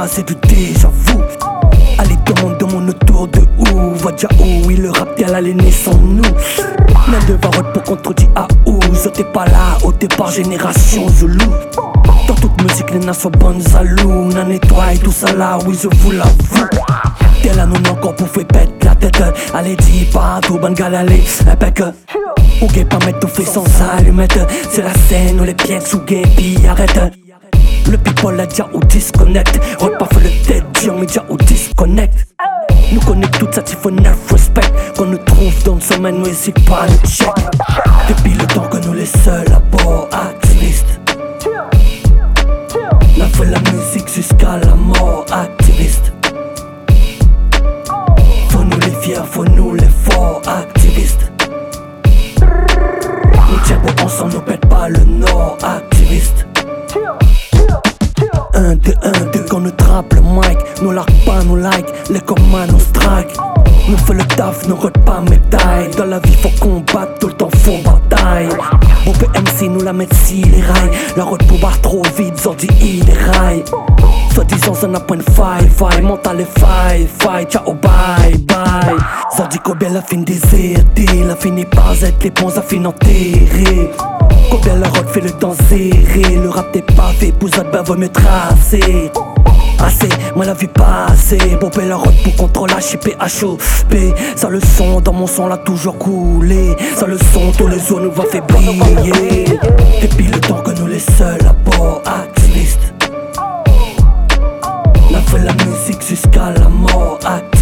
c'est du déjà vu. Allez demande autour de où. Va déjà où, oui le rap tel l'aîné sans nous. Même de varotte pour contredire à où. Je t'es pas là au départ génération Zulu. Dans toute musique les nains sont bonnes à loup. N'a nettoie tout ça là, oui je vous l'avoue. T'es là non encore pour faire pète la tête. Allez dis pas tout bonne galère impec. Ou gay pas mettre tout fait sans allumette. C'est la scène où les pieds sous gay puis arrête. Le people a déjà ou disconnect. Repas fait le tête, dit on média ou disconnect. Nous connaît tout ça, il faut neuf respect. Qu'on nous trouve dans le semaine, nous hésite pas à le check. Depuis le temps que nous les seuls à bord activistes. On a fait la musique jusqu'à la mort activiste. Faut nous les fiers, faut nous les forts activistes. Nous tiens bon ensemble, nous pète pas le nord activiste. 1, 2, 1, 2, quand nous trappe le mic. Nous largue pas, nous like, les commandes nous strike. Nous fait le taf, nous rate pas médaille. Dans la vie faut combattre, tout le temps faut bataille. Bon PMC nous la met si les rails. La route pour barre trop vite, Zordi il les rails. Soit disant ça n'a point de faille, mental et faille, ciao bye bye. Zordi combien la fin désertée, la fini par être les bons à fin enterrés. Combien la route fait le temps serré, le rap t'es pas fait, pour ça ben vaut mieux tracer. Assez, moi la vie passée, bomber la route pour contrôler HIPHOP. Ça le son, dans mon son l'a toujours coulé. Ça le son, tous les jours nous va faire briller. Depuis le temps que nous les seuls à bord activistes. On a fait la musique jusqu'à la mort activiste.